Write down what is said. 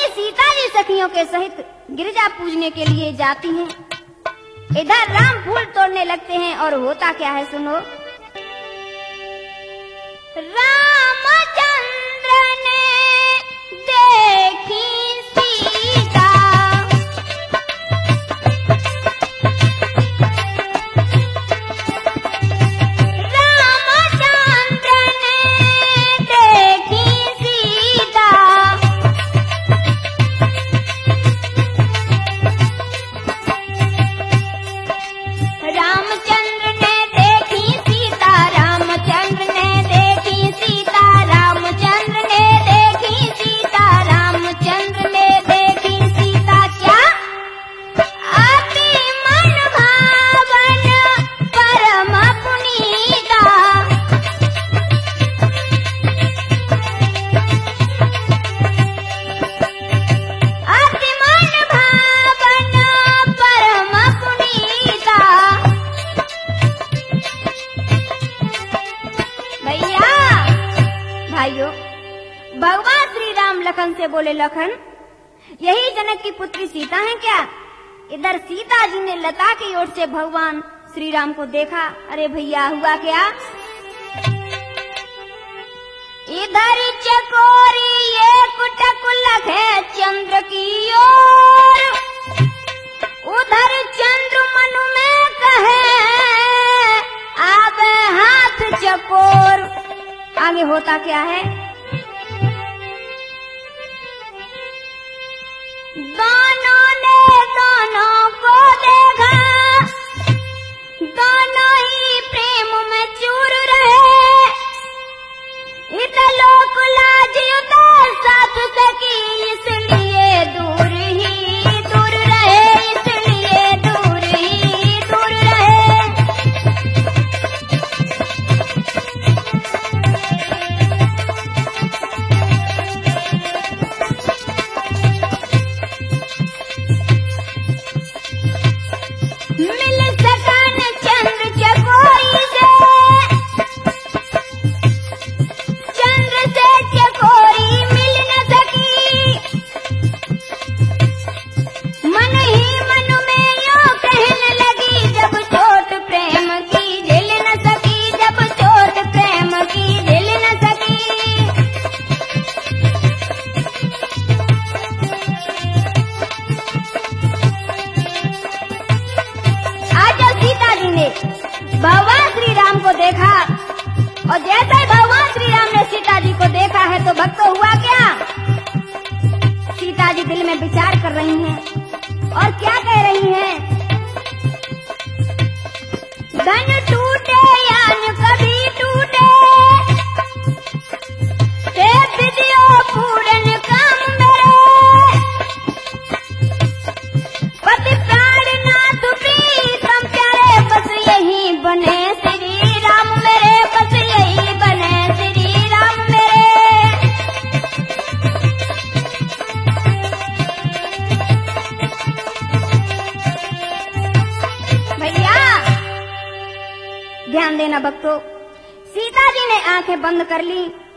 वहीं सीता जी सखियों के सहित गिरजा पूजने के लिए जाती हैं। इधर राम फूल तोड़ने लगते हैं और होता क्या है सुनो। रामचंद्र ने देखी सीता, रामचंद्र ने देखी सीता, रामचंद्र ने देखी सीता, रामचंद्र ने देखी सीता, रामचंद्र ने देखी सीता, रामचंद्र ने देखी सीता। क्या अति मन भावन परम पुनीता, अति मन भावन परम पुनीता। भैया भाइयों, भगवान श्री राम लखन से बोले, लखन यही जनक की पुत्री सीता है क्या? इधर सीता जी ने लता की ओर से भगवान श्री राम को देखा। अरे भैया हुआ क्या? इधर चकोरी एक टकुलक है चंद्र की ओर, उधर चंद्र मन में कहे आवे हाथ चकोर। आगे होता क्या है? दोनों ने दोनों को देखा, दोनों ही प्रेम में चूर रहे। इधर लोक लाज उधर साथ सकी, इसलिए दूर ही दूर रहे, इसलिए दूर ही दूर रहे। मिल सकन चंद्र चकोरी से, चंद्र से चकोरी मिल न सकी। मन ही मन में यूं कहने लगी, जब चोट प्रेम की झेल न सकी, जब चोट प्रेम की झेल न सकी। आज सीता जी ने भगवान श्री राम को देखा, और जैसे भगवान श्री राम ने सीता जी को देखा है तो भक्तों हुआ क्या? सीता जी दिल में विचार कर रही हैं और क्या कह रही हैं? धन टूटे यान कभी टूटे, ते विधियो पूरन काम मेरे। पति प्राणनाथ प्रीतम प्यारे, बस यही बने श्री राम मेरे, बस यही बने श्री राम मेरे। भैया ध्यान देना भक्तों, सीता जी ने आंखें बंद कर ली